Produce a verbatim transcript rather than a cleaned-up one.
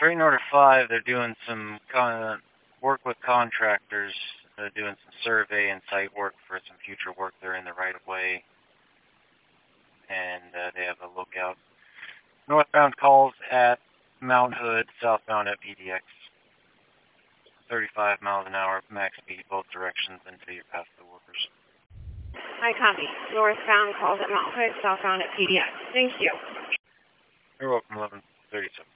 Freight Order five, they're doing some con- work with contractors, uh, doing some survey and site work for some future work. They're in the right-of-way, and uh, they have a lookout. Northbound calls at Mount Hood, southbound at P D X. thirty-five miles an hour, max speed, both directions until you pass the workers. I copy. Northbound calls at Mount Hood, southbound at P D X. Thank you. You're welcome, eleven thirty-seven.